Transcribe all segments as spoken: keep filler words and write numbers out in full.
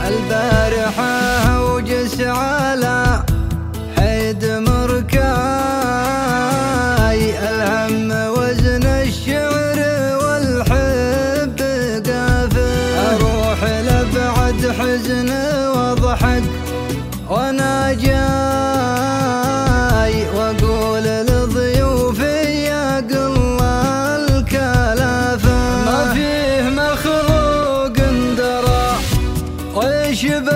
البارحة اوجس على حيد مركاي، الهم وزن الشعر والحب قافل، اروح لبعد حزن واضحك وانا جاي، واقول لضيوفي يا قل الكلافه، ما فيه مخلوق درى ويشبه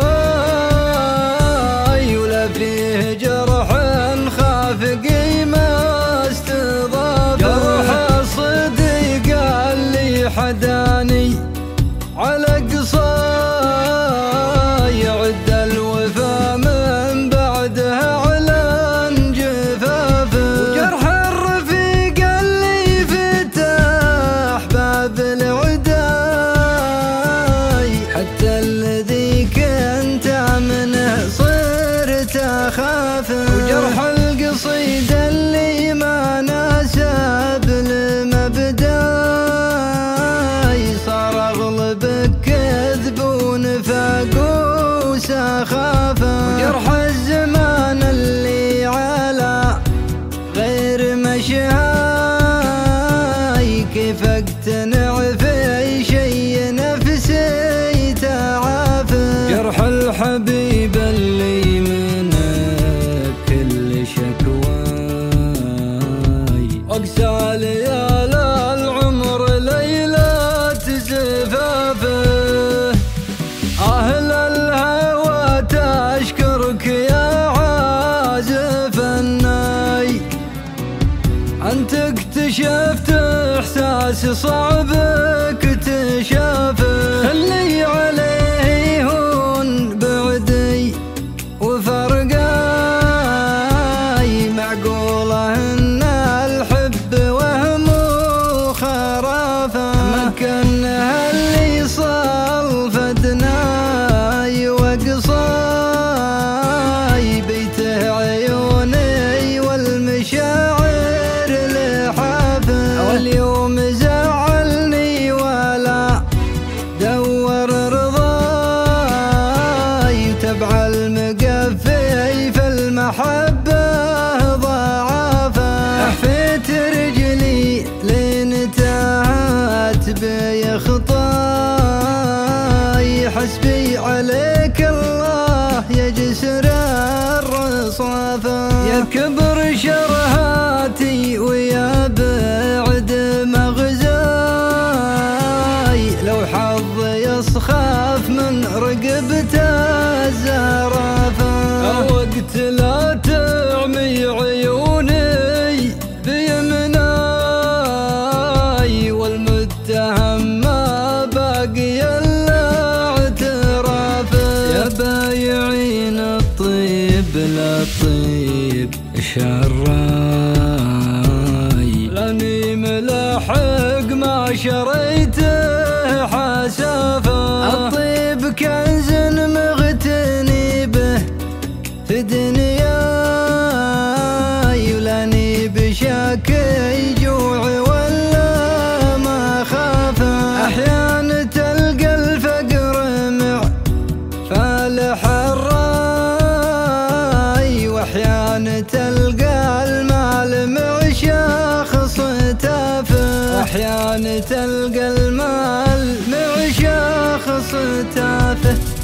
الواي، ولا فيه جرح خاف قيمه استضافه، جرح الصديق اللي حداني على قصاي، عد الوفا من بعدها اعلن جفافه، وجرح الرفيق اللي فتح باب العداي، حتى الذي كنت منه صرت اخافه، وجرح القصيد اللي ما ناسب المبداي، صار اغلب كذب ونفاق وسخافه، وجرح الزمان اللي على غير مشاي، كيف اقتنع في شي نفسي تعافى، جرح الحبيب اللي من كل شكواي، واقسى ليال العمر ليلة زفافه، أهل الهوى تشكرك يا عازف الناي، أنت اكتشفت إحساس صعب اكتشافه، خلي عليه يهون بعدي وفرقاي، معقولة إن الحب وهم وخرافه، مكنها اللي صال فدناي وقصاي، بيته عيوني والمشاعر لحافه، واليوم زعلني ولا دور رضاي، تبع المقفي في المحبة ضعافه، حفيت رجلي لين تاهت بي خطاي، حسبي عليك الله يا جسر الرصافه، يا كبر شرهاتي ويا بعد مغزاي، لو حظي يصخف من رقبة الزرافه، وقت لا تعمي عيوني بيمناي، والمتهم ما باقي الا اعترافه، يا بايعين الطيب لا الطيب شراي، لاني ملاحق ما شريته حسافه، الطيب كنز مغتني به في دنياي، ولاني بشاكي جوع ولا ما خافه، احيانا تلقى الفقر مع فالح الراي، واحيانا تلقى المال مع شخص تافه، واحيانا تلقى المال مع شخص تافه.